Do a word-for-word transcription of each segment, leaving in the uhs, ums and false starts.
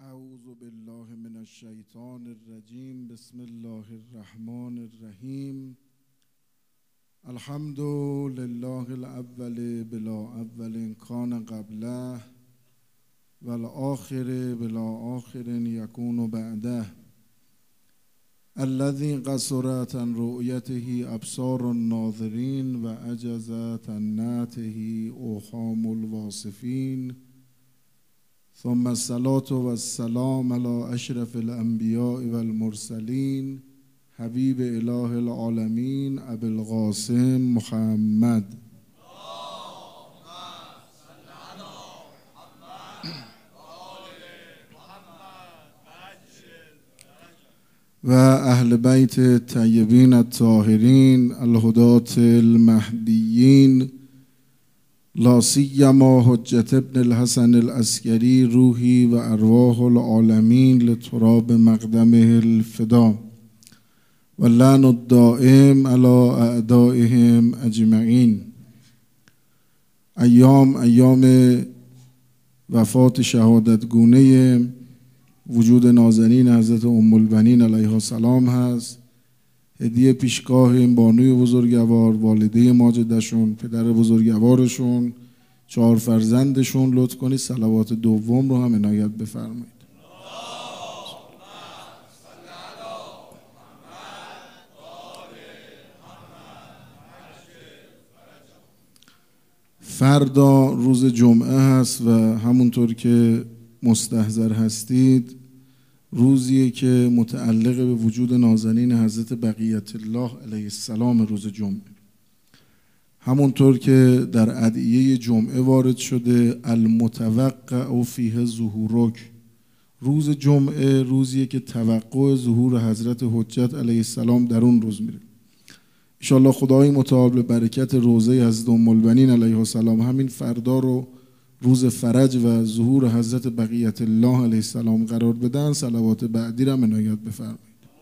اعوذ بالله من الشیطان الرجیم. بسم الله الرحمن الرحیم. الحمد لله الاول بلا اول کان قبله والآخر بلا آخر یکون بعده الذي قصرت عن رؤيته ابصار الناظرين وعجزت عن نعته اوهام الواصفين. ثم الصلاة والسلام على اشرف الانبیاء والمرسلین حبیب اله العالمین ابی القاسم محمد و اهل بیت الطیبین الطاهرین الهداة المهدیین، لا سیما حجة ابن الحسن العسکری روحی و ارواح العالمین لتراب مقدمه الفدا و لعن الدائم علی اعدائهم اجمعین. ایام ایام وفات شهادت گونه وجود نازنین حضرت ام البنین علیها السلام هست. هدیه پیشگاه این بانوی بزرگوار، والده ماجدشون، پدر بزرگوارشون، چهار فرزندشون لطف کنید صلوات دوم رو هم عنایت بفرمایید. فردا روز جمعه هست و همونطور که مستحضر هستید روزیه که متعلق به وجود نازنین حضرت بقیت الله علیه السلام روز جمعه. همونطور که در ادعیه جمعه وارد شده المتوقع فیه ظهورک، روز جمعه روزیه که توقع ظهور حضرت حجت علیه السلام در اون روز میره. انشاءالله خدای متعال به برکت روضه حضرت ام البنین علیه السلام همین فردا رو روز فرج و ظهور حضرت بقیت الله علیه السلام قرار بدن. صلوات بعدی را عنایت بفرمایید.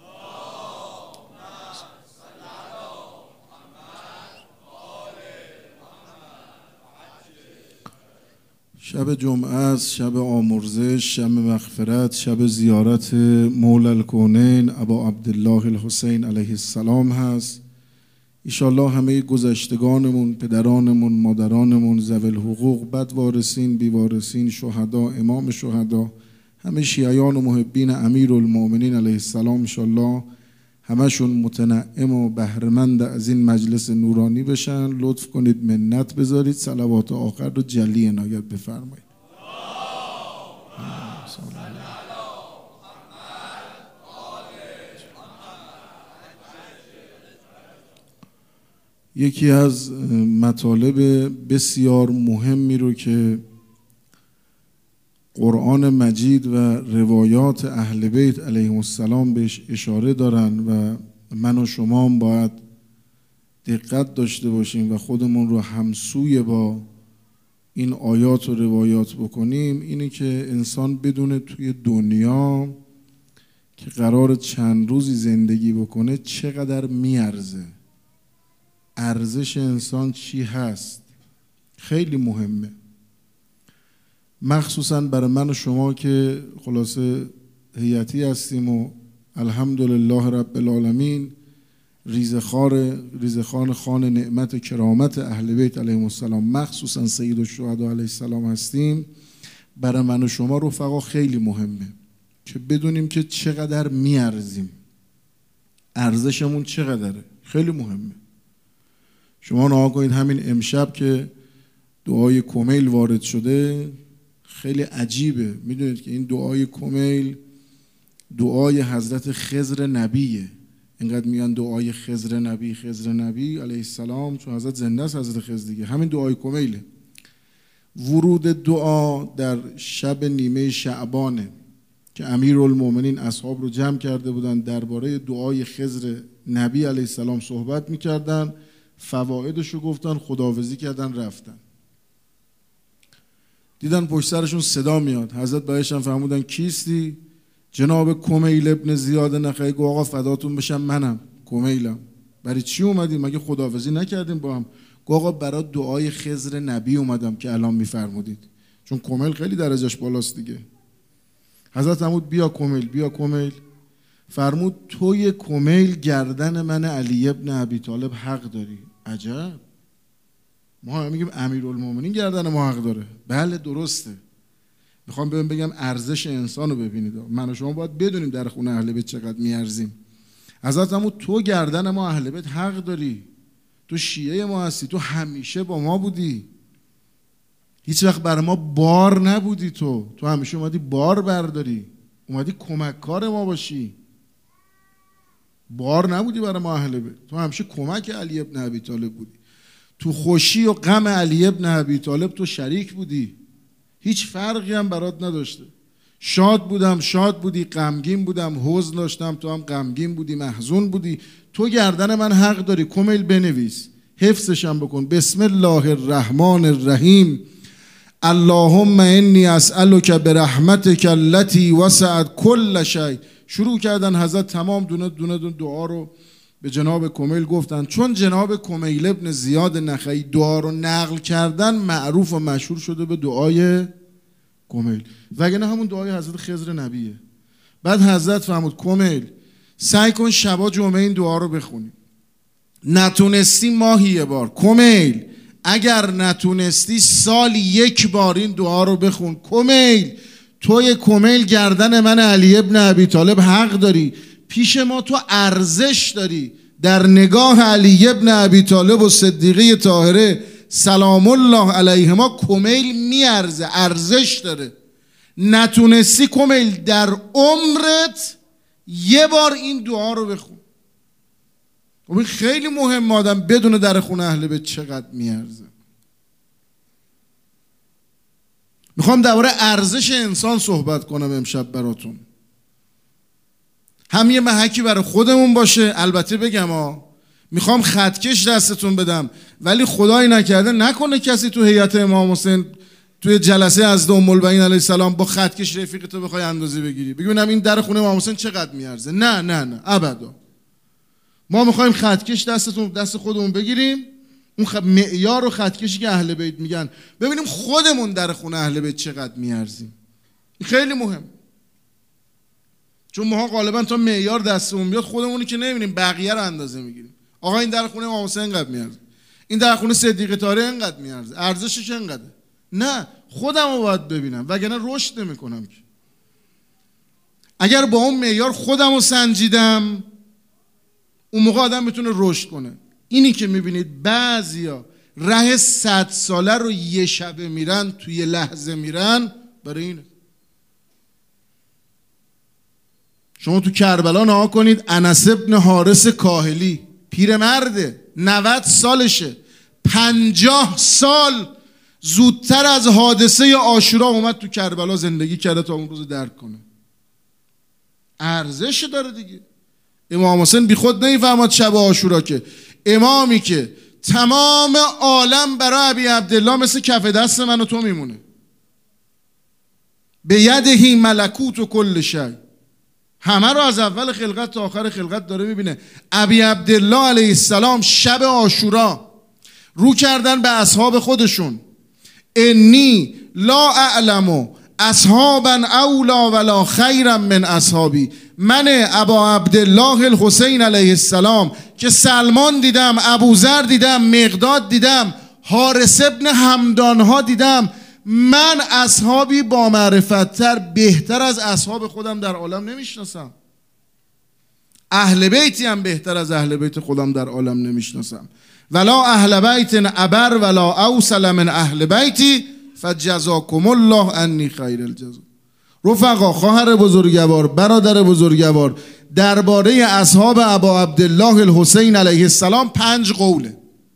شب جمعه است، شب آمرزش، شب مغفرت، شب زیارت مولا الکونین ابا عبدالله الحسین علیه السلام هست. ایشالله همه گذشتگانمون، پدرانمون، مادرانمون، ذوی الحقوق، بدوارثین، بیوارثین، شهدا، امام شهدا، همه شیعیان و محبین امیرالمؤمنین علیه السلام ایشالله همشون متنعم و بهره‌مند از این مجلس نورانی بشن. لطف کنید منت بذارید، صلوات آخر رو جلی عنایت بفرمایید. یکی از مطالب بسیار مهمی رو که قرآن مجید و روایات اهل بیت علیهم السلام بهش اشاره دارن و من و شما هم باید دقت داشته باشیم و خودمون رو همسوی با این آیات و روایات بکنیم، اینه که انسان بدونه توی دنیا که قرار چند روزی زندگی بکنه چقدر میارزه، ارزش انسان چی هست. خیلی مهمه، مخصوصا برای من و شما که خلاصه هیئتی هستیم و الحمدلله رب العالمین ریزخوار ریزخوان خان نعمت کرامت اهل بیت علیهم السلام، مخصوصا سید الشهدا علیه السلام هستیم. برای من و شما رفقا خیلی مهمه که بدونیم که چقدر میارزیم، ارزشمون چقدره. خیلی مهمه. شما نگاه کنید همین امشب که دعای کمیل وارد شده خیلی عجیبه. میدونید که این دعای کمیل دعای حضرت خضر نبیه. اینقدر میگن دعای خضر نبی خضر نبی علیه السلام، چون حضرت زنده است حضرت خضر دیگه. همین دعای کمیله. ورود دعا در شب نیمه شعبانه که امیرالمؤمنین اصحاب رو جمع کرده بودن درباره دعای خضر نبی علیه السلام صحبت میکردن، فوایدشو گفتن، خداحافظی کردن، رفتن. دیدن پشت سرشون صدا میاد. حضرت بهش هم فرمودن کیستی؟ جناب کمیل ابن زیاد نخعی. گفت آقا فداتون بشم منم، کمیلم. برای چی اومدیم؟ مگه خداحافظی نکردیم با هم؟ گفت آقا برای دعای خضر نبی اومدم که الان میفرمودید. چون کمیل خیلی درجهش بالاست دیگه. حضرت فرمود بیا کمیل، بیا کمیل. فرمود توی کمیل گردن من علی ابن ابی طالب حق داری. عجب، ما میگیم امیرالمومنین گردن ما حق داره. بله درسته. میخوام بهم بگم ارزش انسان رو ببینید. من و شما باید بدونیم در خونه اهل بیت چقدر میارزیم. حضرت فرمود تو گردن ما اهل بیت حق داری. تو شیعه ما هستی، تو همیشه با ما بودی، هیچ وقت برای ما بار نبودی. تو تو همیشه اومدی بار برداری، اومدی کمک کار ما باشی، بار نبودی برای ما اهل بیت. تو همیشه کمک علی ابن ابی طالب بودی. تو خوشی و غم علی ابن ابی طالب تو شریک بودی، هیچ فرقی هم برات نداشته. شاد بودم شاد بودی، غمگین بودم حزن داشتم تو هم غمگین بودی محزون بودی. تو گردن من حق داری. کمیل بنویس، حفظش هم بکن. بسم الله الرحمن الرحیم. اللهم انی اسألک برحمتک التي وسعت كل شیء. شروع کردن حضرت تمام دونه دونه دونه دعا رو به جناب کمیل گفتن. چون جناب کمیل ابن زیاد نخعی دعا رو نقل کردن، معروف و مشهور شده به دعای کمیل، وگرنه همون دعای حضرت خضر نبیه. بعد حضرت فرمود کمیل سعی کن شبا جمعه این دعا رو بخونی، نتونستی ماهی یه بار. کمیل اگر نتونستی سال یک بار این دعا رو بخون. کمیل توی کمیل گردن من علی ابن ابی طالب حق داری. پیش ما تو ارزش داری. در نگاه علی ابن ابی طالب و صدیقه طاهره سلام الله علیهما کمیل میارزه، ارزش داره. نتونستی کمیل در عمرت یه بار این دعا رو بخون. این خیلی مهم، آدم بدون در خونه اهل بیت چقدر میارزه. میخوام درباره ارزش انسان صحبت کنم امشب براتون. هم یه محکی برای خودمون باشه. البته بگم ها، میخوام خطکش دستتون بدم، ولی خدایی نکرده نکنه کسی تو هیئت امام حسین توی جلسه از ام البنین علیه السلام با خطکش رفیقتو بخوای اندازه بگیری، ببینم این در خونه امام حسین چقدر میارزه. نه نه نه ابدا. ما میخوایم خطکش دستتون دست خودمون بگیریم، اون خب معیار و خطکشی که اهل بیت میگن، ببینیم خودمون در خونه اهل بیت چقدر میارزیم. خیلی مهم، چون ما غالبا تا معیار دستمون بیاد خودمونی که نمیبینیم، بقیه رو اندازه میگیریم. آقا این در خونه امام حسین اینقدر میارزه، این در خونه صدیقه طاهره اینقدر میارزه، ارزشش اینقدره. نه، خودم رو باید ببینم، وگرنه رشد نمیکنم که. اگر با اون معیار خودم رو سنجیدم، اون موقع آدم میتونه رشد کنه. اینی که میبینید بعضیا ره صد ساله رو یه شبه میرن، توی یه لحظه میرن، برای اینه. شما تو کربلا نها کنید، انس ابن حارث کاهلی پیرمرده، نود سالشه، پنجاه سال زودتر از حادثه عاشورا اومد تو کربلا زندگی کرده تا اون روز درک کنه. ارزش داره دیگه. امام حسین بی خود نمیفهمد شب عاشورا که امامی که تمام عالم برای ابی عبدالله مثل کف دست من و تو میمونه، به یدهی ملکوت و کل شی، همه رو از اول خلقت تا آخر خلقت داره میبینه. ابی عبدالله علیه السلام شب عاشورا رو کردن به اصحاب خودشون، انی لا اعلم اصحابا اولا ولا خیرا من اصحابی. من ابا عبدالله الحسین علیه السلام که سلمان دیدم، ابوذر دیدم، مقداد دیدم، حارث ابن همدان ها دیدم، من اصحابی با معرفت‌تر بهتر از اصحاب خودم در عالم نمیشناسم. اهل بیتی هم بهتر از اهل بیت خودم در عالم نمیشناسم. ولا اهل بیت ابر ولا اوصل من اهل بیتی فجزاکم الله انی خیر الجزا. رفقا، خواهر بزرگوار، برادر بزرگوار، درباره اصحاب ابا عبدالله الحسین علیه السلام پنج قوله.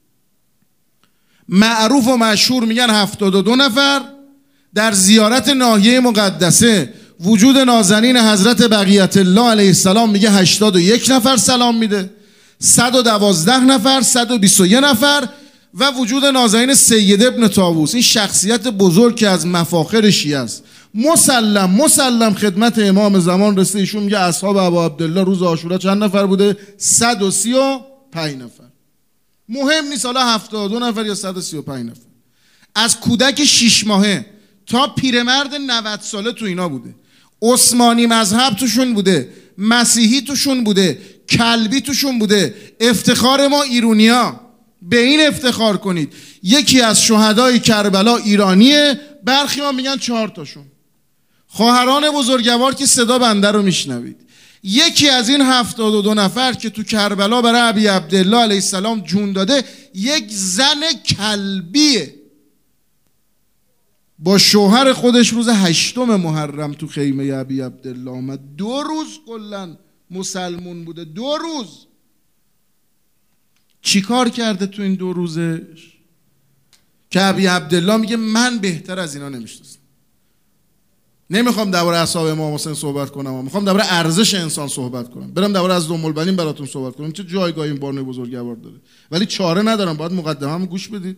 معروف و مشهور میگن هفتاد و دو نفر. در زیارت ناحیه مقدسه وجود نازنین حضرت بقیت الله علیه السلام میگه هشتاد و یک نفر سلام میده، صد و دوازده نفر، صد و بیست و یک نفر، و وجود نازنین سید ابن طاووس، این شخصیت بزرگ که از مفاخر شیعه است. مسلم مسلم خدمت امام زمان رسید، ایشون میگه اصحاب ابا عبدالله روز عاشورا چند نفر بوده؟ صد و سی و پنج نفر. مهم نیست حالا هفتاد و دو نفر یا صد و سی و پنج نفر. از کودک شش ماهه تا پیرمرد نود ساله تو اینا بوده. عثمانی مذهب توشون بوده، مسیحی توشون بوده، کلبی توشون بوده. افتخار ما ایرونیا، به این افتخار کنید. یکی از شهدای کربلا ایرانیه، برخی ها میگن چهار تاشون. خواهران بزرگوار که صدا بنده رو میشنوید، یکی از این هفتاد و دو نفر که تو کربلا برای ابی عبدالله علیه السلام جون داده یک زن کلبیه. با شوهر خودش روز هشتم محرم تو خیمه ابی عبدالله آمد. دو روز کلن مسلمون بوده، دو روز. چی کار کرده تو این دو روزش که ابی عبدالله میگه من بهتر از اینا نمیشناسم. نمیخوام درباره اصحاب امام حسین صحبت کنم، میخوام درباره ارزش انسان صحبت کنم. برم درباره از ام البنین براتون صحبت کنم، چه جایگاهی این بانوی بزرگوار داره، ولی چاره ندارم، باید مقدمه‌ام گوش بدید.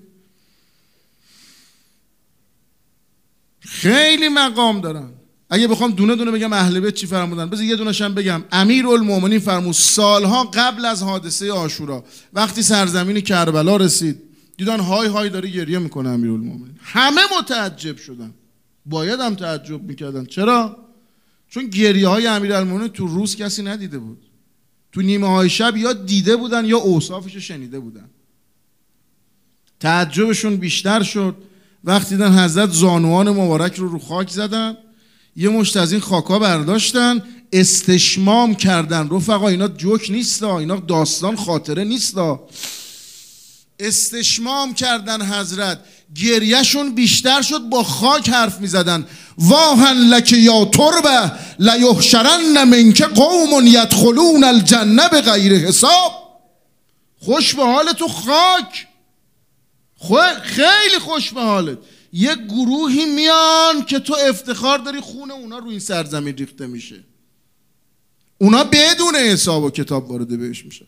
خیلی مقام دارن. اگه بخوام دونه دونه بگم اهل بیت چی فرمودن، بذار یه دونه‌ش هم بگم. امیرالمومنین فرمود سالها قبل از حادثه عاشورا وقتی سرزمین کربلا رسید، دیدن های های داره گریه میکنه امیرالمومنین، همه متعجب شدن. باید هم تعجب میکردن. چرا؟ چون گریه های امیرالمومنین تو روز کسی ندیده بود. تو نیمه های شب یا دیده بودن یا اوصافش رو شنیده بودن. تعجبشون بیشتر شد وقتی دیدن حضرت زانوان مبارک رو رو خاک زدن، یه مشت از این خاکا برداشتن، استشمام کردن. رفقا اینا جوک نیستا، اینا داستان خاطره نیستا. استشمام کردن حضرت، گریهشون بیشتر شد، با خاک حرف می زدن. واهن لک یا تربه لیحشرن منک قوم یدخلون الجنه بغیر حساب. خوش به حال تو خاک، خیلی خوش به حالت. یه گروهی میان که تو افتخار داری خون اونا رو این سرزمین ریخته میشه، اونا بدون حساب و کتاب وارد بهش میشه.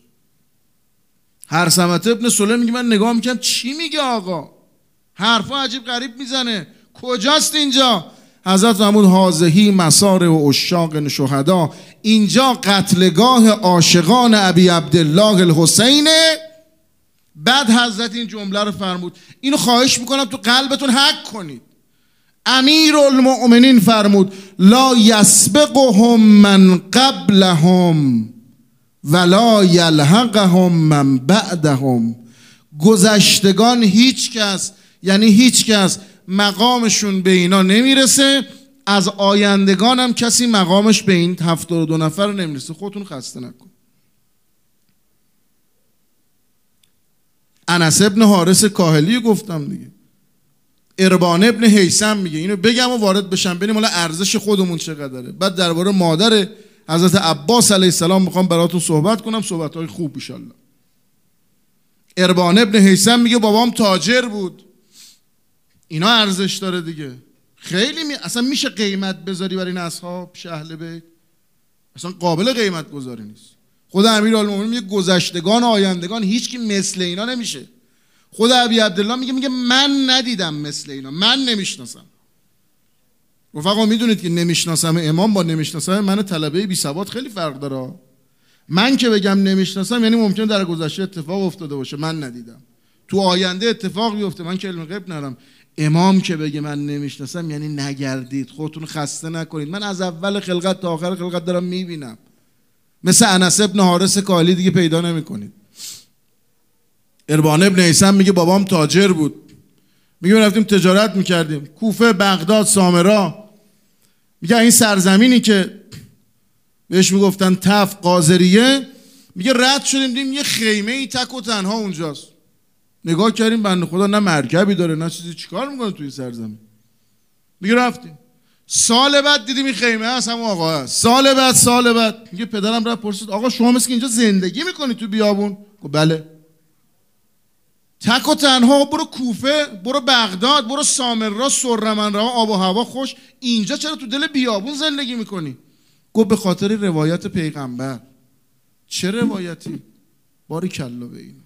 هرثمت ابن سلیم میگه من نگاه میکنم چی میگه آقا، حرفا عجیب غریب میزنه، کجاست اینجا؟ حضرت فرمود هازهی مسار و عشاق شهدا، اینجا قتلگاه عاشقان ابی عبدالله الحسین. بعد حضرت این جمله رو فرمود، اینو خواهش میکنم تو قلبتون حک کنید. امیرالمؤمنین فرمود لا یسبقهم من قبلهم ولا یلحقهم من بعدهم. گذشتگان هیچ کس، یعنی هیچ کس مقامشون به اینا نمیرسه، از آیندگان هم کسی مقامش به این هفتاد و دو نفر نمیرسه. خودتون خسته نکن. انس ابن حارث کاهلی گفتم دیگه، اربان ابن هیثم میگه، اینو بگم و وارد بشم ببینیم حالا ارزش خودمون چقدره. بعد درباره مادر حضرت عباس علیه السلام میخوام براتون صحبت کنم، صحبت‌های خوب ان شاءالله. اربان ابن هیثم میگه بابام تاجر بود. اینا ارزش داره دیگه. خیلی می... اصلا میشه قیمت بذاری برای این اصحاب اهل بیت؟ اصلا قابل قیمت گذاری نیست. خود امیرالمومنین میگه گذشتگان آیندگان هیچ کی مثل اینا نمیشه. خود ابی عبدالله میگه میگه من ندیدم مثل اینا، من نمیشناسم. رفقا میدونید که نمیشناسم امام با نمیشناسم من طلبه بی سواد خیلی فرق داره. من که بگم نمیشناسم یعنی ممکنه در گذشته اتفاق افتاده باشه من ندیدم، تو آینده اتفاق بیفته من که علم غیب ندارم. امام که بگه من نمیشناسم یعنی نگردید، خودتون خسته نکنید. من از اول خلقت تا آخر خلقت دارم میبینم. مثل انس ابن حارث کاهلی دیگه پیدا نمیکنید. اربان ابن هیثم میگه بابام تاجر بود، میگه رفتیم تجارت میکردیم کوفه، بغداد، سامرا. میگه این سرزمینی که بهش میگفتن تف قاذریه، میگه رد شدیم دیدیم یه خیمه ای تک و تنها اونجاست. نگاه کردیم بنده خدا نه مرکبی داره نه چیزی، چیکار میکنه توی سرزمین؟ میگه رفتیم سال بعد دیدیم این خیمه هست، همون آقا هست. سال بعد سال بعد میگه پدرم رفت پرسید آقا شما مثل که اینجا زندگی میکنی تو بیابون؟ گفت بله. تک و تنها برو کوفه، برو بغداد، برو سامرا، سرمنرا، آب و هوا خوش، اینجا چرا تو دل بیابون زندگی میکنی؟ گفت به خاطر روایت پیغمبر. چه روایتی؟ باریکلا به این.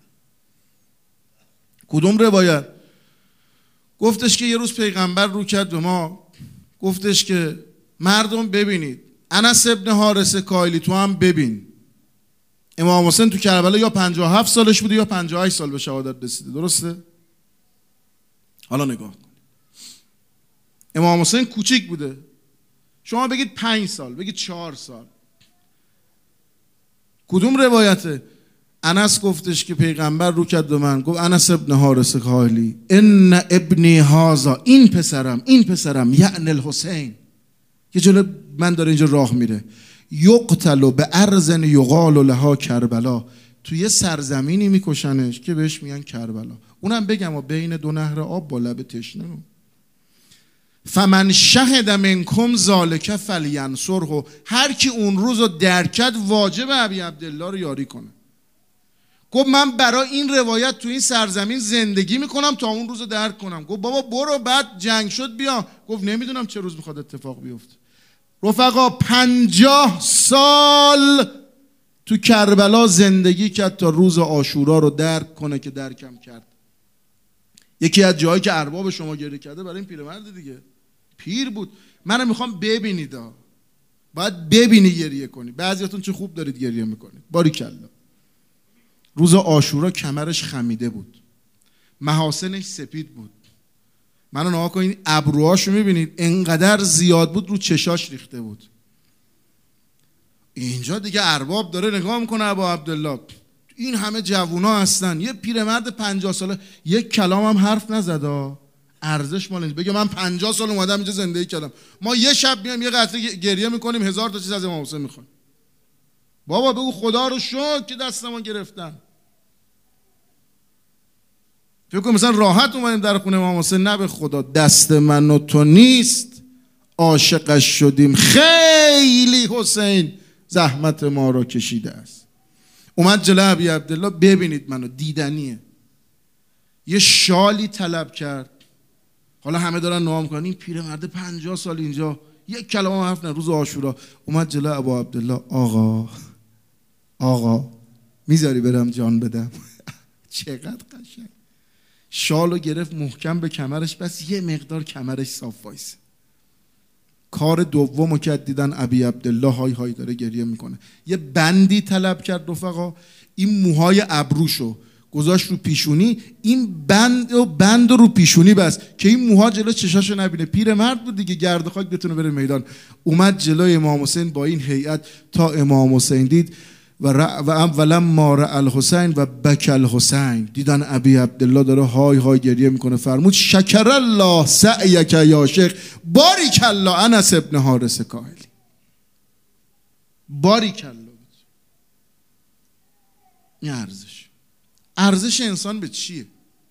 کدوم روایت؟ گفتش که یه روز پیغمبر رو کرد به ما، گفتش که مردم ببینید، انس ابن حارث کاهلی تو هم ببین، امام حسین تو کربلا یا پنجاه و هفت سالش بوده یا پنجاه و هشت سال به شهادت رسیده، درسته؟ حالا نگاه کن، امام حسین کوچیک بوده، شما بگید پنج سال، بگید چهار سال. کدوم روایته؟ انس گفتش که پیغمبر رو کرد به من گفت انس ابن حارث کاهلی ان ابنی هذا، این پسرم این پسرم یعنی الحسین که جلو من داره اینجا راه میره، یقتل به ارض یقال لها کربلا، توی یه سرزمینی میکشنش که بهش میگن کربلا. اونم بگم و بین دو نهر آب با لب تشنه. فمن شهد منکم ذالک فلینصره، هر کی اون روز رو درک کرد واجب ابی عبدالله رو یاری کنه. گفت من برای این روایت تو این سرزمین زندگی میکنم تا اون روز رو درک کنم. گفت بابا برو، بعد جنگ شد بیا. گفت نمیدونم چه روز میخواد اتفاق بیفته. رفقا پنجاه سال تو کربلا زندگی کرد تا روز عاشورا رو درک کنه که درکم کرد. یکی از جایی که ارباب شما گریه کرده برای این پیرمرد دیگه، پیر بود. منو میخوام ببینید، باید ببینی گریه کنی. بعضیاتون چه خوب دارید گریه میکنید، باریکلا. روز عاشورا کمرش خمیده بود، محاسنش سپید بود. منو نگاه کنید، ابروهاشو میبینید انقدر زیاد بود رو چشاش ریخته بود. اینجا دیگه ارباب داره نگاه میکنه ابا عبدالله، این همه جوونا هستن، یه پیرمرد پنجاه ساله یک کلام هم حرف نزد. ارزش مال اینجا بگه من پنجاه سال اومدم اینجا زندگی کردم، ما یه شب میام یه قطره گریه میکنیم هزار تا چیز از امام حسین میخوایم. بابا بگو خدا رو شکر که دستمون گرفتن. فکر کنم مثلا راحت اومدیم در خونه امام حسین، نه به خدا دست من و تو نیست، عاشقش شدیم، خیلی حسین زحمت ما را کشیده است. اومد جلو ابی عبدالله، ببینید منو، دیدنیه. یه شالی طلب کرد. حالا همه دارن نام میکنن این پیرمرد پنجاه سال اینجا یک کلمه حرف نه. روز عاشورا اومد جلو ابا عبدالله، آقا آقا میذاری برم جان بدم؟ چقدر قشنگ. شالو گرفت محکم به کمرش، بس یه مقدار کمرش صاف وایسه. کار دومو که دیدن ابی عبدالله های های داره گریه میکنه، یه بندی طلب کرد رفقا، این موهای ابروشو گذاشت رو پیشونی، این بند و بند رو پیشونی بس که این موها جلو چشاشو نبینه. پیرمرد بود دیگه، گرد خاک بتونه بره میدان. اومد جلوی امام حسین با این هیئت تا امام حسین دید و و اولا ما رأى الحسین و بکى الحسین، دیدن ابی عبدالله داره های های گریه میکنه. فرمود شکر الله سعیک یا شیخ بارک الله انس ابن حارث کاهلی. بارک الله. این ارزش ارزش انسان به چیه؟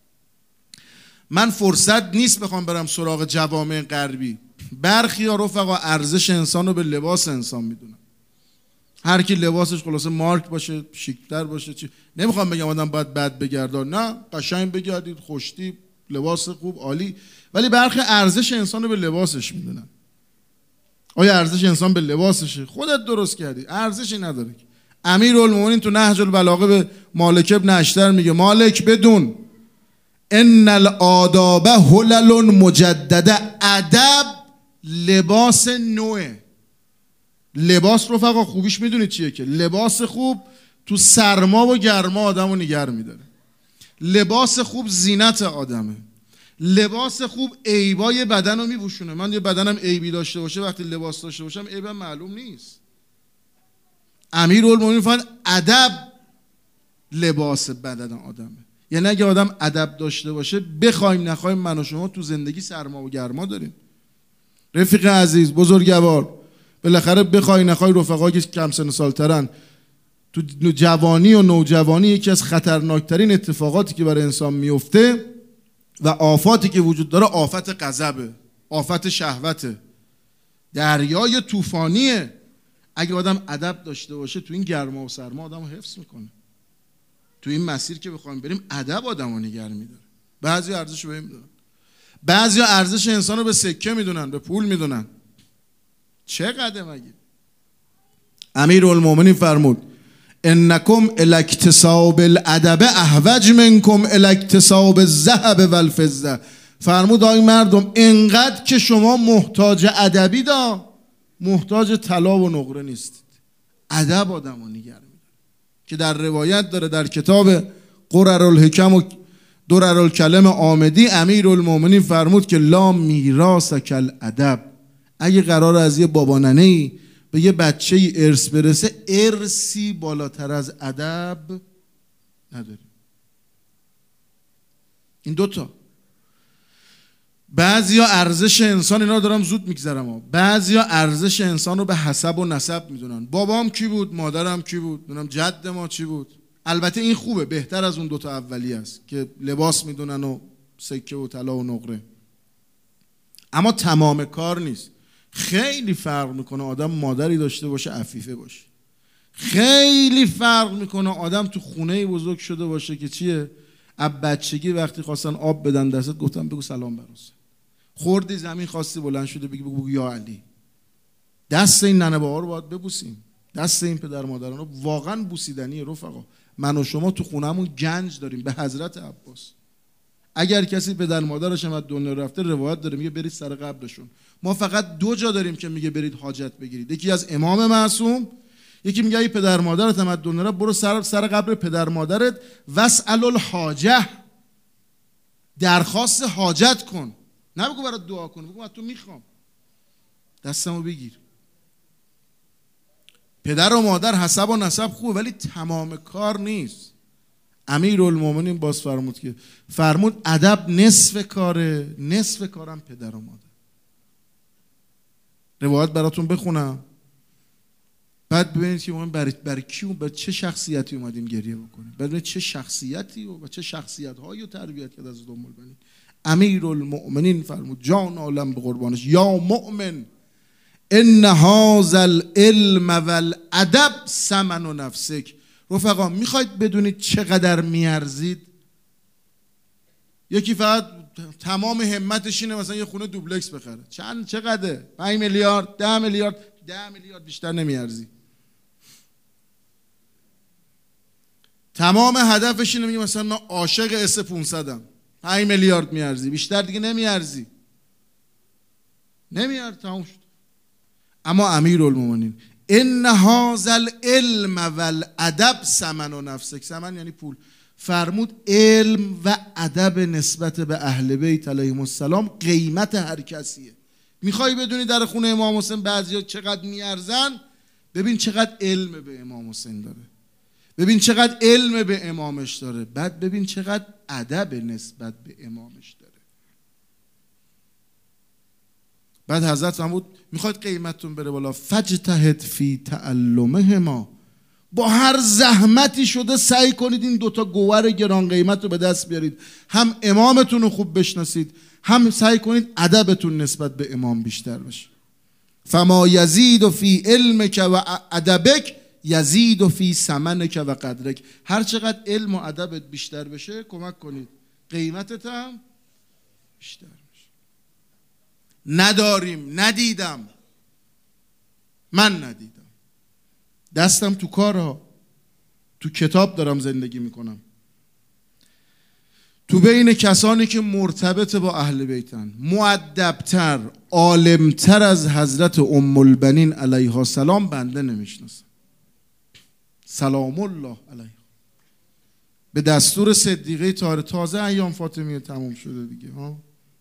من فرصت نیست بخوام برم سراغ جوامع غربی. برخی ها رفقا ارزش انسان رو به لباس انسان میدونن. هر کی لباسش خلاصه مارک باشه، شیک‌تر باشه، چی نمیخوام بگم آدم باید بد بگردان، نه، قشنگ بگردید، خوشتیپ، لباس خوب، عالی. ولی برخی ارزش انسان رو به لباسش میدونن. آیا ارزش انسان به لباسشه؟ خودت درست کردی، ارزشی نداره. امیرالمومنین تو نهج البلاغه به مالک ابن اشتر میگه مالک بدون ان الآداب حلل مجدده، ادب لباس نوعه. لباس رفقا خوبیش میدونید چیه؟ که لباس خوب تو سرما و گرما آدمو نگر میداره. لباس خوب زینت آدمه. لباس خوب عیبای بدن رو میپوشونه. من یه بدنم عیبی داشته باشه، وقتی لباس داشته باشم عیبم معلوم نیست. امیرالمومنین فرمود ادب لباس بدن آدمه. یعنی اگه آدم ادب داشته باشه، بخوایم نخوایم من و شما تو زندگی سرما و گرما داریم. رفیق عزیز، بزرگوار، بالاخره بخوای نخوای رفقایی که کم سن و سالترن، تو جوانی و نوجوانی یکی از خطرناکترین اتفاقاتی که برای انسان میفته و آفاتی که وجود داره آفت غضبه، آفت شهوته، دریای طوفانیه. اگه آدم ادب داشته باشه تو این گرما و سرما آدمو حفظ میکنه. تو این مسیر که بخوایم بریم ادب آدمو نگه میداره. بعضی ارزشو به این میدونن، بعضی ارزش انسان رو به سکه میدونن، به پول میدونن. چقدر مگه؟ امیرالمومنین فرمود انکم الی اکتساب الادب احوج منکم الی اکتساب الذهب والفضه. فرمود آی مردم، انقدر که شما محتاج ادبی دا، محتاج طلا و نقره نیستید. ادب آدمو نگه میداره که در روایت داره در کتاب قررالحکم و دررالکلم آمدی، امیرالمومنین فرمود که لا میراث کالادب، اگه قرار از یه بابا ننه‌ای به یه بچه ای ارث برسه، ارثی بالاتر از ادب نداریم. این دوتا. بعضیا ارزش انسان، اینا رو دارم زود میگذرم، بعضیا ارزش انسان رو به حسب و نسب میدونن. بابام کی بود، مادرم کی بود، میدونم جد ما چی بود. البته این خوبه، بهتر از اون دوتا اولی است که لباس میدونن و سکه و طلا و نقره. اما تمام کار نیست. خیلی فرق میکنه آدم مادری داشته باشه عفیفه باشه. خیلی فرق میکنه آدم تو خونه بزرگ شده باشه که چیه، از بچگی وقتی خواستن آب بدن دستت گفتم بگو سلام بر حسین. خوردی زمین خواستی بلند شده بگی بگو یا علی. دست این ننه بابا رو باید ببوسیم. دست این پدر مادران رو واقعا بوسیدنیه رفقا. من و شما تو خونهمون گنج داریم به حضرت عباس. اگر کسی پدر مادرش هم از دنیا رفته، روایت داره میگه برید سر قبرشون. ما فقط دو جا داریم که میگه برید حاجت بگیرید، یکی از امام معصوم، یکی میگه ای پدر مادرت هم از دنیا رفت برو سر سر قبر پدر مادرت واسأل الحاجه، درخواست حاجت کن. نبگو برات دعا کن، بگو من تو میخوام دستمو بگیر. پدر و مادر حسب و نسب خوبه ولی تمام کار نیست. امیرالمومنین باز فرمود که فرمود ادب نصف کاره، نصف کارم پدر و مادر. روایت براتون بخونم بعد ببینید که ما برای بر کی و بر چه شخصیتی اومدیم گریه بکنیم، برای چه شخصیتی و چه شخصیت‌هایی رو تربیت کرد از ام البنین. امیرالمومنین فرمود جان عالم به قربانش، یا مؤمن ان هذا العلم والادب ثمن نفسک. رفقا میخواید بدونید چقدر میارزید؟ یکی فقط تمام همتش اینه مثلا یه خونه دوبلکس بخره. چند چقدره؟ پنج میلیارد، ده میلیارد، ده میلیارد بیشتر نمیارزی. تمام هدفش اینه میگه مثلا من عاشق اس پانصدم، پنج میلیارد میارزی، بیشتر دیگه نمیارزی. نمیارد، تموم شد. اما امیرالمومنین ان هذا العلم والادب ثمن نفسک، ثمن یعنی پول، فرمود علم و ادب نسبت به اهل بیت علیهم السلام قیمت هر کسیه. میخوای بدونی در خونه امام حسین بعضیا چقدر میارزن؟ ببین چقدر علم به امام حسین داره، ببین چقدر علم به امامش داره، بعد ببین چقدر ادب نسبت به امامش داره. بعد حضرت فرمود میخواید قیمتتون بره بالا، فجتهد فی تعلمهما، با هر زحمتی شده سعی کنید این دوتا گوهر گران قیمت رو به دست بیارید. هم امامتون رو خوب بشناسید، هم سعی کنید ادبتون نسبت به امام بیشتر بشه. فما یزید فی علمک و ادبک یزید فی ثمنک و قدرک. هر چقدر علم و ادبت بیشتر بشه کمک کنید قیمتت هم بیشتر بشه. نداریم، ندیدم، من ندیدم، دستم تو کارها، تو کتاب دارم زندگی میکنم، تو بین کسانی که مرتبط با اهل بیتن، مؤدبتر، عالمتر از حضرت ام البنین علیها السلام بنده نمیشناسم. سلام الله علیها. به دستور صدیقه طاهره، تازه ایام فاطمیه تموم شده دیگه ها.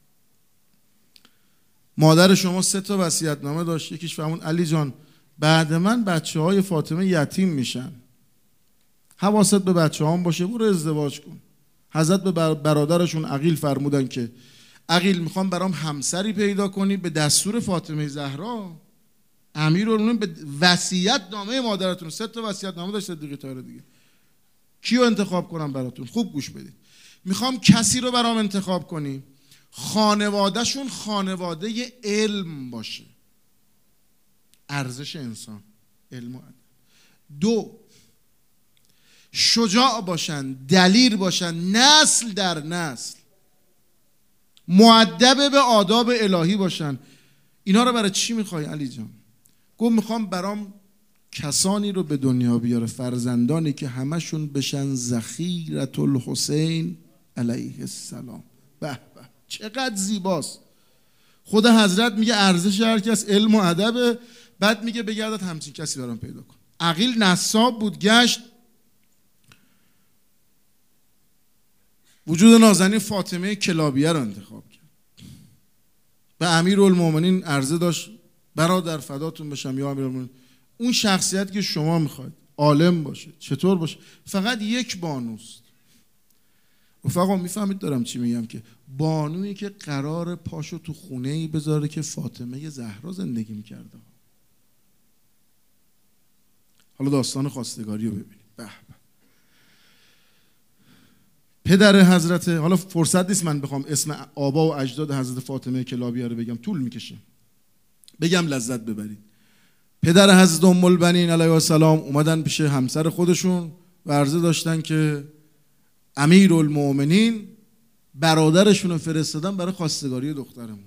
مادر شما سه تا وصیت‌نامه داشت، یکیش فرمود علی جان بعد من بچه های فاطمه یتیم میشن، حواست به بچه هام باشه، برو ازدواج کن. حضرت به برادرشون عقیل فرمودن که عقیل میخوام برام همسری پیدا کنی به دستور فاطمه زهرا. امیرالمومنین به وصیت نامه مادرتون، سه تا وصیت نامه داشت صدیقه طاهره دیگه، کیو انتخاب کنم براتون؟ خوب گوش بدید. میخوام کسی رو برام انتخاب کنی خانوادهشون خانواده علم باشه، ارزش انسان، علم و ادب. دو، شجاع باشن، دلیر باشن، نسل در نسل، مؤدب به آداب الهی باشن. اینا رو برای چی میخوای علی جان؟ گفت میخوام برام کسانی رو به دنیا بیاره، فرزندانی که همشون بشن ذخیرة الحسین علیه السلام. به به چقدر زیباست. خود حضرت میگه ارزش هر کس علم و ادبه، بعد میگه بگردد همچین کسی برام پیدا کن. عقیل نساب بود، گشت وجود نازنین فاطمه کلابیه رو انتخاب کرد. به امیرالمومنین عرضه داشت برادر فداتون بشم یا امیرالمومنین. اون شخصیت که شما میخواید عالم باشه چطور باشه؟ فقط یک بانوست. رفقا میفهمید دارم چی میگم؟ که بانویی که قرار پاشو تو خونه‌ای بذاره که فاطمه زهرا زندگی میکرده. حالا داستان خواستگاری رو ببینید. به به. پدر حضرت، حالا فرصت نیست من بخوام اسم آبا و اجداد حضرت فاطمه کلابیه رو بگم، طول میکشه، بگم لذت ببرید. پدر حضرت ام البنین علیه السلام اومدن پیش همسر خودشون و عرضه داشتن که امیرالمومنین برادرشون رو فرستادن برای خواستگاری دخترمون.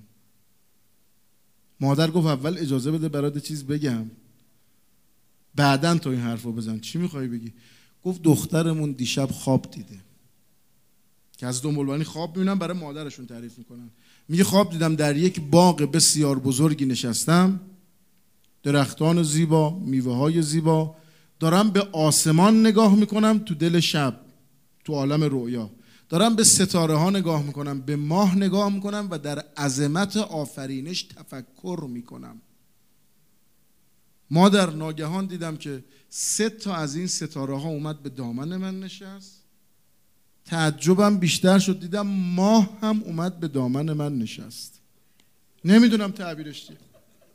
مادر گفت اول اجازه بده برات چیز بگم، بعدن تو این حرفو بزن. چی میخوای بگی؟ گفت دخترمون دیشب خواب دیده. که از ام البنین خواب میبینن، برای مادرشون تعریف میکنن. میگه خواب دیدم در یک باغ بسیار بزرگی نشستم، درختان زیبا، میوه های زیبا، دارم به آسمان نگاه میکنم تو دل شب، تو عالم رؤیا دارم به ستاره ها نگاه میکنم، به ماه نگاه میکنم و در عظمت آفرینش تفکر میکنم. ما در ناگهان دیدم که سه تا از این ستاره ها اومد به دامن من نشست. تعجبم بیشتر شد، دیدم ماه هم اومد به دامن من نشست. نمیدونم تعبیرش چیه.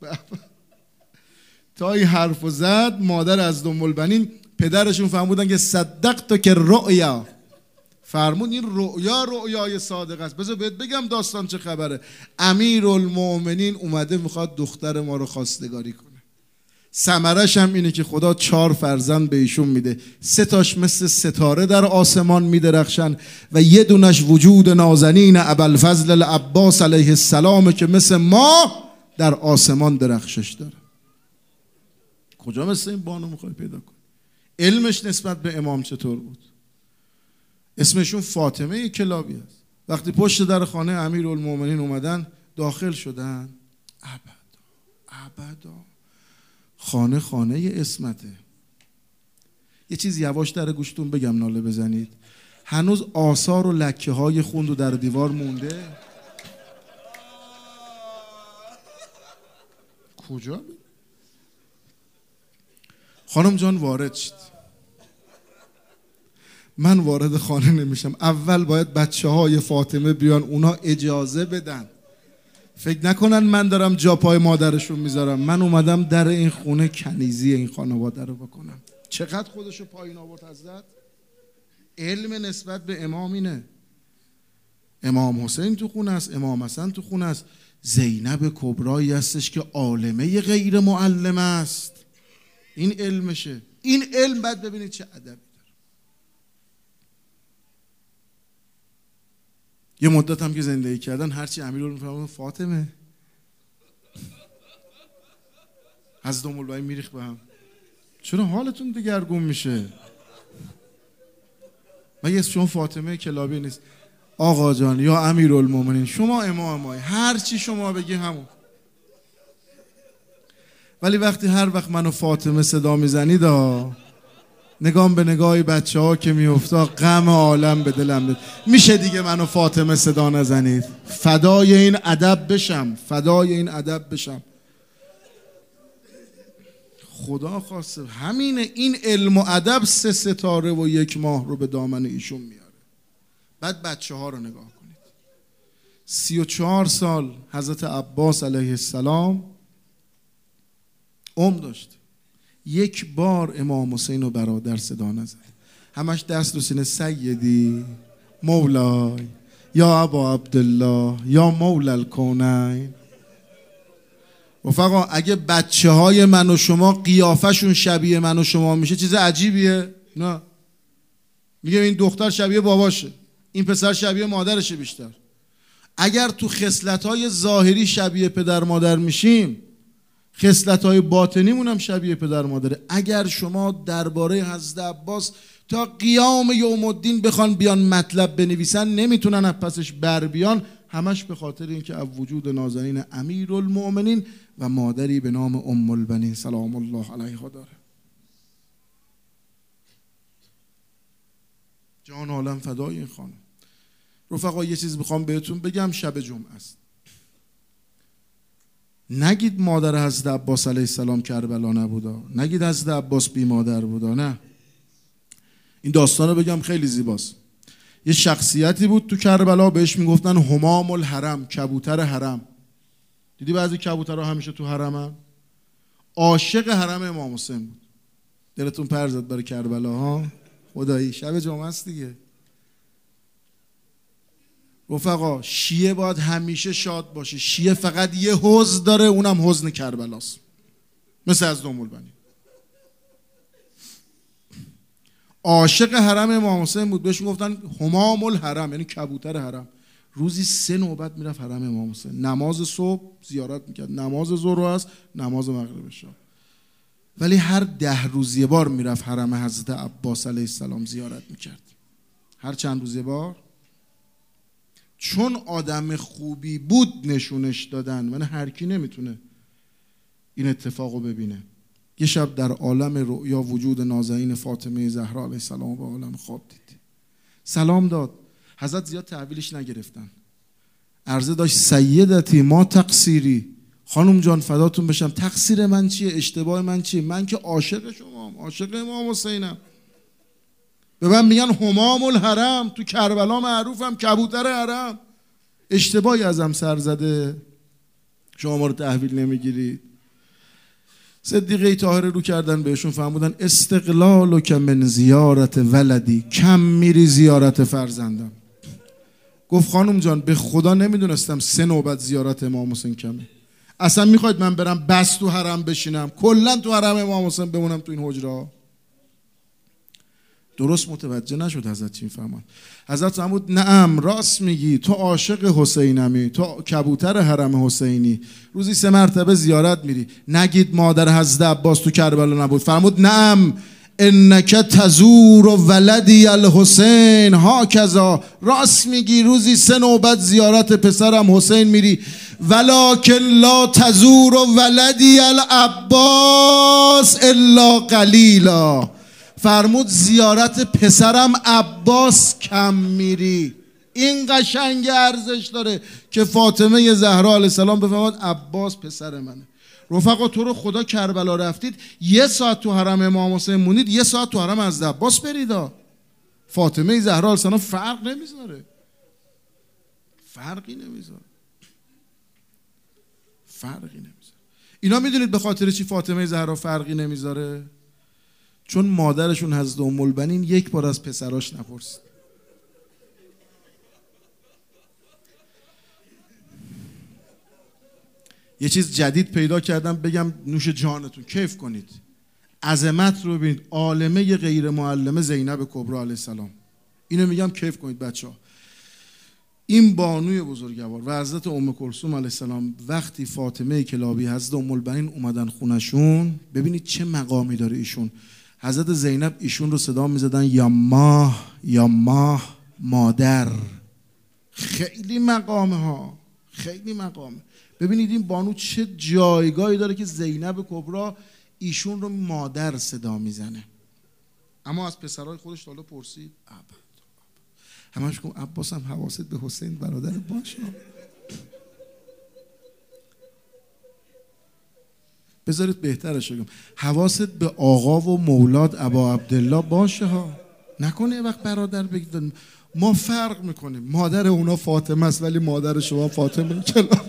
تا این حرفو زد مادر از ام البنین، پدرشون فهمودن که صدقت که رؤیا، فرمود این رؤیا رؤیای صادق است. بذار بهت بگم داستان چه خبره. امیرالمومنین اومده میخواد دختر ما رو خواستگاری کنه. ثمرش هم اینه که خدا چهار فرزند به ایشون میده، سه تاش مثل ستاره در آسمان میدرخشن و یه دونش وجود نازنین ابوالفضل العباس علیه السلام که مثل ما در آسمان درخشش داره. کجا مثل این بانو میخوای پیدا کنی؟ علمش نسبت به امام چطور بود؟ اسمشون فاطمه کلابی است. وقتی پشت در خانه امیرالمومنین اومدن داخل شدن، ابدا ابدا خانه خانه اسمته. یه چیز یواش در گوشتون بگم ناله بزنید. هنوز آثار و لکه های خون رو در دیوار مونده. کجا؟ خانم جان وارد شد. من وارد خانه نمیشم، اول باید بچه های فاطمه بیان، اونا اجازه بدن. فکر نکنن من دارم جا پای مادرشون میذارم. من اومدم در این خونه کنیزی این خانواده رو بکنم. چقدر خودشو پایین آورد حضرت. علم نسبت به امام اینه. امام حسین تو خونه است، امام حسن تو خونه است، زینب کبرایی هستش که عالمه غیر معلم است. این علمشه. این علم بعد ببینید چه ادبی داره. یه مدت هم که زندگی کردن هرچی امیرالمومنین فاطمه حضرت ام البنین میریخ به هم. چرا حالتون دگرگون میشه؟ مگه شما فاطمه کلابی نیست؟ آقا جان یا امیرالمومنین شما امامای، هر چی شما بگی همون. ولی وقتی هر وقت منو فاطمه صدا میزنید نگام به نگاهی بچه ها که میفتا غم عالم به دلم بده. میشه دیگه منو فاطمه صدا نزنید؟ فدای این ادب بشم، فدای این ادب بشم. خدا خواسته همینه. این علم و ادب سه ستاره و یک ماه رو به دامن ایشون میاره. بعد بچه ها رو نگاه کنید. سی و چهار سال حضرت عباس علیه السلام عمر داشت. یک بار امام حسین و برادر صدا نزد. همش دست رو سینه، سیدی مولای یا ابا عبدالله یا مولا الکونین. رفقا اگه بچه های من و شما قیافشون شبیه من و شما میشه چیز عجیبیه؟ نه. میگه این دختر شبیه باباشه، این پسر شبیه مادرشه بیشتر. اگر تو خصلت‌های ظاهری شبیه پدر مادر میشیم، خصلت‌های باطنیمون هم شبیه پدر مادره. اگر شما درباره حضرت عباس تا قیام یوم الدین بخوان بیان مطلب بنویسن نمیتونن از پسش بر بیان، همش به خاطر اینکه از وجود نازنین امیرالمومنین و مادری به نام ام البنین سلام الله علیها داره. جان عالم فدای این خانم. رفقا یه چیز میخوام بهتون بگم، شب جمعه است. نگید مادر حضرت عباس علیه السلام کربلا نبودا، نگید حضرت عباس بی مادر بودا. نه، این داستان رو بگم خیلی زیباست. یه شخصیتی بود تو کربلا بهش میگفتن همام الحرم، کبوتر حرم. دیدی بعضی کبوترها همیشه تو حرمن؟ عاشق حرم امام حسین بود. دلتون پر زد برای کربلا ها؟ خدایی شب جمعه است دیگه. رفقا شیعه باید همیشه شاد باشه. شیعه فقط یه حزن داره، اونم حزن کربلاست، مثل از ام البنین. عاشق حرم امام حسین بود، بهش گفتن همام الحرم، یعنی کبوتر حرم. روزی سه نوبت میرفت حرم امام حسین، نماز صبح زیارت میکرد، نماز ظهر است، نماز مغرب شب. ولی هر ده روز یه بار میرفت حرم حضرت عباس علیه السلام زیارت میکرد. هر چند روز یه بار. چون آدم خوبی بود نشونش دادن، من هر کی نمیتونه این اتفاقو ببینه. یه شب در عالم رؤیا وجود نازنین فاطمه زهرا علیه السلام به عالم خواب دید. سلام داد. حضرت زیاد تحویلش نگرفتن. عرضه داشت سیدتی ما تقصیری، خانم جان فداتون بشم، تقصیر من چیه؟ اشتباه من چیه؟ من که عاشق شمام، عاشق امام حسینم. به من میگن همام الحرم، تو کربلا معروفم کبوتر حرم. اشتباهی ازم سر زده، شما ما رو تحویل نمیگیرید. صدیقه طاهره رو کردن بهشون، فهمودن استقلال و که من زیارت ولدی، کم میری زیارت فرزندم. گفت خانم جان به خدا نمیدونستم سه نوبت زیارت امام حسین کمه. اصلا میخواید من برم بس تو حرم بشینم، کلا تو حرم امام حسین بمونم تو این حجره؟ درست متوجه نشد حضرت چی فرمان. حضرت فرمود نعم راست میگی، تو عاشق حسینمی، تو کبوتر حرم حسینی، روزی سه مرتبه زیارت میری. نگید مادر حضرت عباس تو کربلا نبود. فرمود نعم انک تزور ولدی الحسین هاکذا، راست میگی، روزی سه نوبت زیارت پسرم حسین میری. ولکن لا تزور ولدی العباس الا قلیلا، فرمود زیارت پسرم عباس کم میری. این قشنگ ارزش داره که فاطمه زهرا علیه السلام بفرماد عباس پسر منه. رفقا تو رو خدا کربلا رفتید، یه ساعت تو حرم امام حسین مونید، یه ساعت تو حرم حضرت عباس بریدا. فاطمه زهرا علیه السلام فرق نمیذاره، فرقی نمیذاره، فرقی نمیذاره. اینا میدونید به خاطر چی فاطمه زهرا فرقی نمیذاره؟ چون مادرشون حضرت ام البنین یک بار از پسراش نپرسید. یه چیز جدید پیدا کردم بگم نوش جانتون کیف کنید. عظمت رو ببینید. عالمه غیر معلمه زینب کبرا علیه السلام. اینو میگم کیف کنید بچه‌ها. این بانوی بزرگوار و حضرت ام کلثوم علیه السلام وقتی فاطمه کلابی حضرت ام البنین اومدن خونشون، ببینید چه مقامی داره ایشون. حضرت زینب ایشون رو صدا میزدن یا ماه یا ماه مادر. خیلی مقامه ها، خیلی مقامه. ببینید این بانو چه جایگاهی داره که زینب کبرا ایشون رو مادر صدا میزنه. اما از پسرای خودش حالا پرسید ابد همش گفت عباس هم حواست به حسین برادر باشه. بذارید بهترش بگم، حواست به آقا و مولاد ابا عبدالله باشه ها. نکنه وقت برادر بگید. ما فرق میکنیم، مادر اونا فاطمه است ولی مادر شما فاطمه کلام.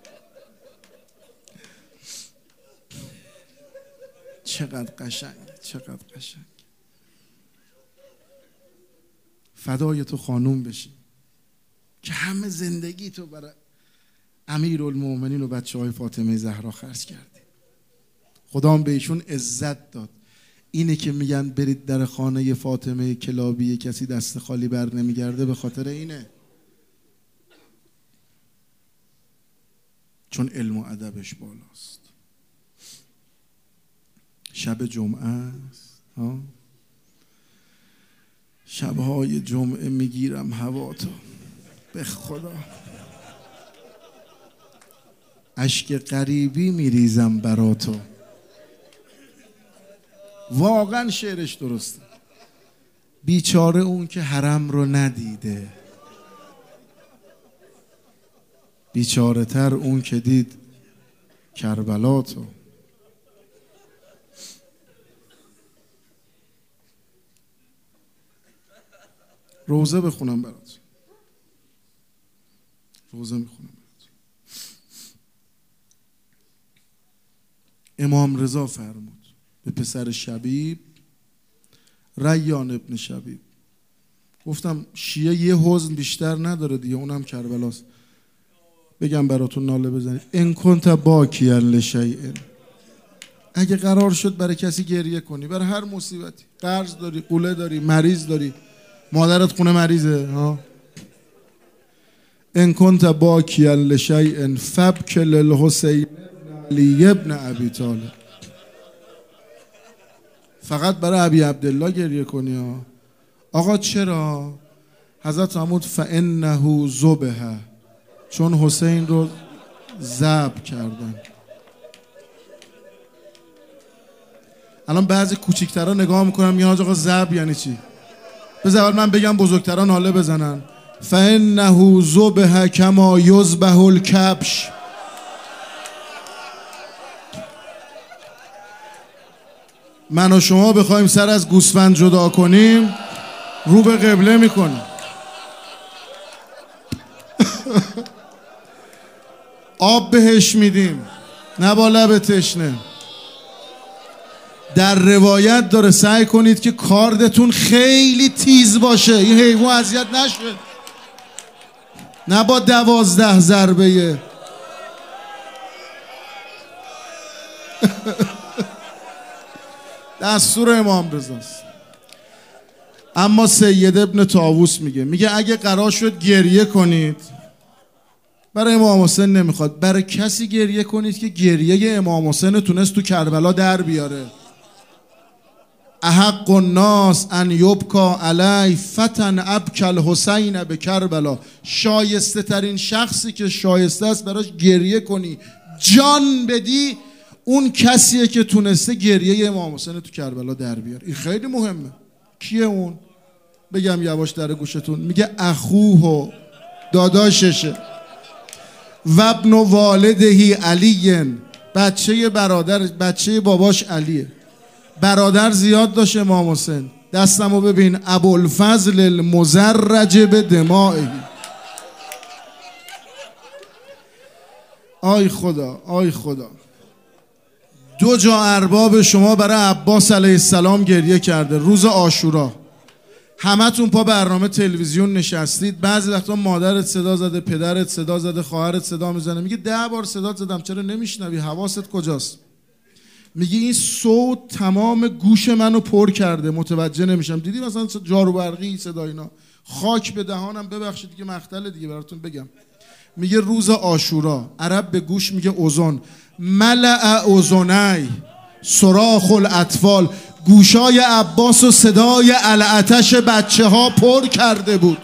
چقدر قشنگ، چقدر قشنگ. فدای تو خانوم بشی که همه زندگی تو برای امیرالمومنین و بچه های فاطمه زهرا خرج کردی. خدا هم به ایشون عزت داد. اینه که میگن برید در خانه فاطمه کلابی کسی دست خالی بر نمیگرده، به خاطر اینه، چون علم و ادبش بالاست. شب جمعه است ها؟ شبهای جمعه میگیرم هوا تو، به خدا اشک غریبی میریزم برا تو. واقعا شعرش درسته. بیچاره اون که حرم رو ندیده، بیچاره تر اون که دید کربلا تو. روزه بخونم برات، روزه میخونم برات. امام رضا فرمود به پسر شبیب، ریان ابن شبیب، گفتم شیعه یه حزن بیشتر نداره دیگه، اونم کربلاست، بگم براتون ناله بزنید. ان کنت باکیا لشیء، اگه قرار شد برای کسی گریه کنی، برای هر مصیبتی، قرض داری، قوله داری، مریض داری، مادرت خونه مریضه ها، ان کنت باکیا لشیء فبک للحسین علی ابن ابی طالب، فقط برای ابی عبدالله گریه کنی ها. آقا چرا؟ حضرت فرمود فانه ذبح، چون حسین رو ذبح کردن. الان بعضی کوچیک‌ترا نگاه میکنم میگن آقا ذبح یعنی چی؟ بذار اول من بگم بزرگترا ناله بزنن. فانه ذبح کما یذبح الکبش، من و شما بخوایم سر از گوسفند جدا کنیم رو به قبله میکنیم. آب بهش میدیم نه با لب تشنه. در روایت داره سعی کنید که کاردتون خیلی تیز باشه، این حیوان اذیت نشه، نه با دوازده ضربه. دستور امام رضاست. اما سید ابن طاووس میگه میگه اگه قرار شد گریه کنید، برای امام حسین نمیخواد، برای کسی گریه کنید که گریه امام حسین تونست تو کربلا در بیاره. احق الناس ان یبکا علی فتن ابکی الحسین به کربلا، شایسته ترین شخصی که شایسته است براش گریه کنی، جان بدی، اون کسیه که تونسته گریه امام حسین تو کربلا در بیاره. این خیلی مهمه. کیه اون؟ بگم یواش در گوشتون. میگه اخوه، داداششه، و ابن والدهی علی، بچه برادر، بچه باباش علیه. برادر زیاد داشت امام حسین. دستمو ببین، ابوالفضل المزرج به دمائه. آی خدا، آی خدا، دو جا ارباب شما برای عباس علیه السلام گریه کرده روز عاشورا. همتون پا برنامه تلویزیون نشستید، بعضی وقتا مادرت صدا زده، پدرت صدا زده، خواهرت صدا میزنه، میگه ده بار صدا زدم چرا نمیشنوی؟ حواست کجاست؟ میگه این صوت تمام گوش منو پر کرده، متوجه نمیشم. دیدی مثلا جارو برقی صدا اینا، خاک به دهانم، ببخشید دیگه مختل دیگه براتون بگم. میگه روز عاشورا، عرب به گوش میگه اذن، ملأ اذنی صراخ الاطفال، گوشای عباس و صدای العطش بچه ها پر کرده بود.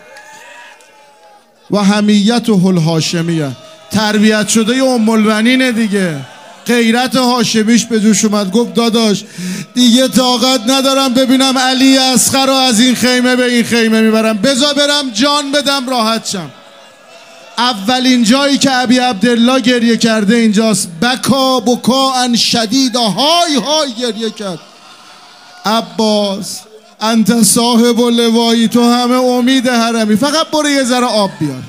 و حمیت و الهاشمیه، تربیت شده ام البنین دیگه، غیرت هاشمیش به جوش اومد. گفت داداش دیگه طاقت ندارم ببینم علی اصغر رو از این خیمه به این خیمه میبرم، بذار برم جان بدم راحت شم. اولین جایی که ابی عبدالله گریه کرده اینجاست. بکا بکا ان شدید، های های گریه کرد. عباس انت صاحب و لوایی، تو همه امید حرمی، فقط برو یه ذره آب بیار.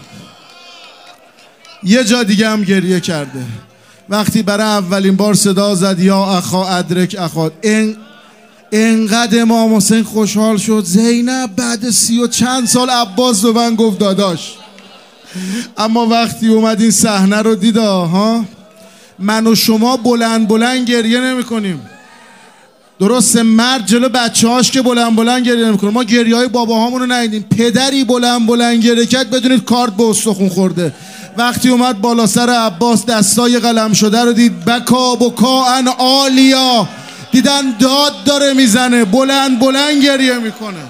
یه جا دیگه هم گریه کرده وقتی برای اولین بار صدا زد یا اخا ادرک اخا. این اینقدر امام حسین خوشحال شد. زینب بعد سی و چند سال عباس به من گفت داداش. اما وقتی اومد این صحنه رو دیدا ها، من و شما بلند بلند گریه نمی کنیم. درسته مرد جلو بچه هاش که بلند بلند گریه نمی کنیم. ما گریه های بابا هامون رو ندیدیم. پدری بلند بلند گریه کرد بدونید کارت به استخون خورده. وقتی اومد بالا سر عباس دستای قلم شده رو دید، بکا بکا ان آلیا، دیدن داد داره میزنه، بلند بلند گریه میکنه.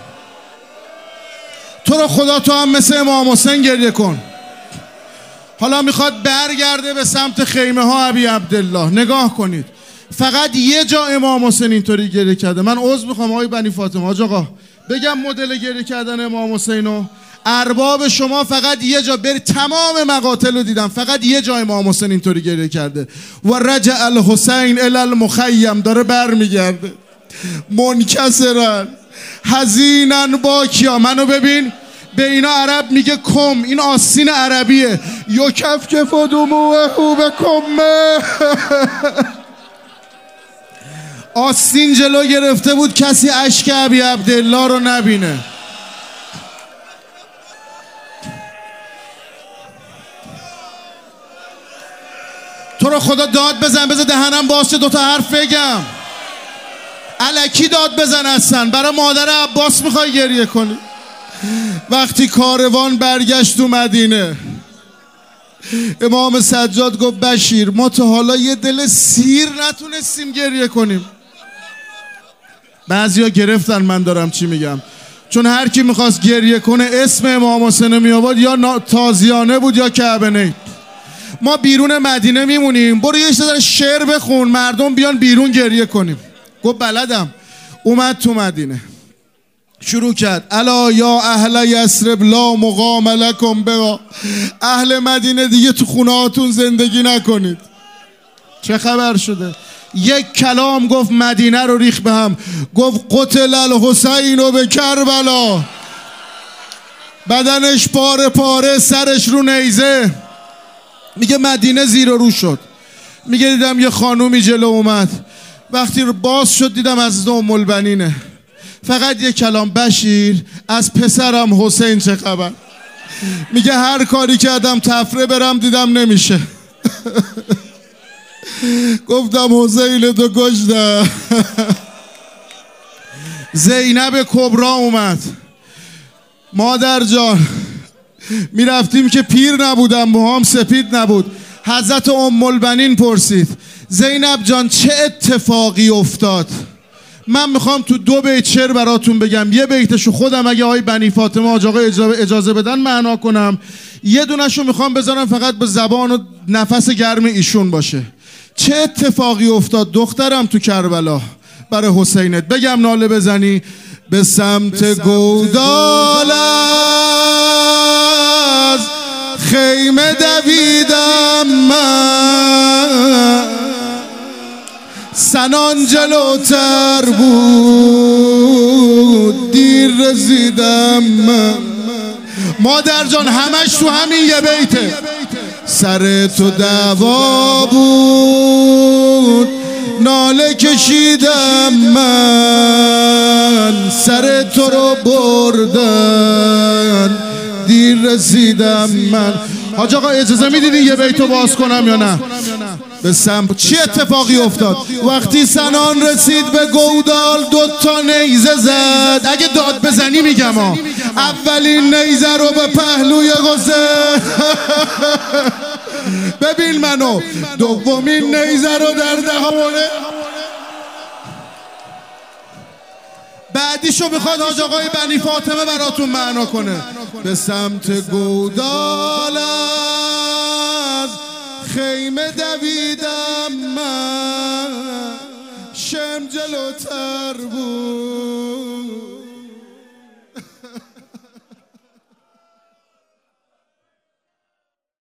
تو رو خدا تو هم مثل امام حسین گریه کن. حالا میخواد برگرده به سمت خیمه ها ابی عبدالله. نگاه کنید فقط یه جا امام حسین اینطوری گریه کرده. من عذر میخوام آقای بنی فاطمه، حاج آقا بگم مدل گریه کردن امام حسینو. ارباب شما فقط یه جا بری، تمام مقاتل رو دیدم، فقط یه جای امام حسین اینطوری گریه کرده. و رجع الحسین الی المخیم، داره بر میگرده منکسرا حزینا باکیا. منو ببین، به اینا عرب میگه کم، این آستین عربیه. یکفکف دموعه بکمه. آستین جلو گرفته بود کسی اشک ابی عبدالله رو نبینه. تو رو خدا داد بزن، بذار دهنم باز شه دوتا حرف بگم. الکی داد بزن هستن. برای مادر عباس میخوای گریه کنی؟ وقتی کاروان برگشت تو مدینه، امام سجاد گفت بشیر ما تا حالا یه دل سیر نتونستیم گریه کنیم. بعضیا گرفتن من دارم چی میگم، چون هر کی میخواست گریه کنه اسم امام حسین می آورد، یا تازیانه بود یا کعبه نید. ما بیرون مدینه میمونیم، برو یه ذره شعر بخون مردم بیان بیرون گریه کنیم. گفت بلدم. اومد تو مدینه شروع کرد الا یا اهل یثرب لا مقام لکم بها. اهل مدینه دیگه تو خونه هاتون زندگی نکنید. چه خبر شده؟ یک کلام گفت مدینه رو ریخ به هم. گفت قتل الحسین و به کربلا. بدنش پاره پاره، سرش رو نیزه. میگه مدینه زیر و رو شد. میگه دیدم یه خانومی جلو اومد، وقتی رو باز شد دیدم از ام البنینه. فقط یه کلام بشیر از پسرم حسین چه خبر؟ میگه هر کاری کردم تفره برم دیدم نمیشه. گفتم حسین تو کشتم. زینب کبرا اومد. مادر جان میرفتیم که پیر نبودم، موهام سپید نبود. حضرت ام البنین پرسید زینب جان چه اتفاقی افتاد؟ من میخوام تو دو بیت شعر براتون بگم. یه بیتشو خودم اگه آقای بنی فاطمه آج آقا اجازه بدن معنا کنم، یه دونشو میخوام بذارم فقط به زبان و نفس گرم ایشون باشه. چه اتفاقی افتاد دخترم تو کربلا برای حسینت؟ بگم ناله بزنی. به سمت گودال از خیمه دویدم من، سنان جلوتر بود دیر رسیدم من. مادر جان همش تو همین یه بیته. سر تو دعوا بود ناله کشیدم من، سر تو رو بردن دیر رسیدم من. حاج آقا اجازه میدیدی یه بیتو باز کنم یا نه؟ به سمت چی اتفاقی افتاد؟ وقتی سنان رسید به گودال دو تا نیزه زد. اگه داد بزنی میگم ها، اولین نیزه رو به پهلوی حسین ببین منو، دومین نیزه رو در دهانه، بعدیشو میخواد حاج آقای بنی فاطمه براتون معنا کنه. به سمت گودال از خیمه دویدم من، شم جلوتر بود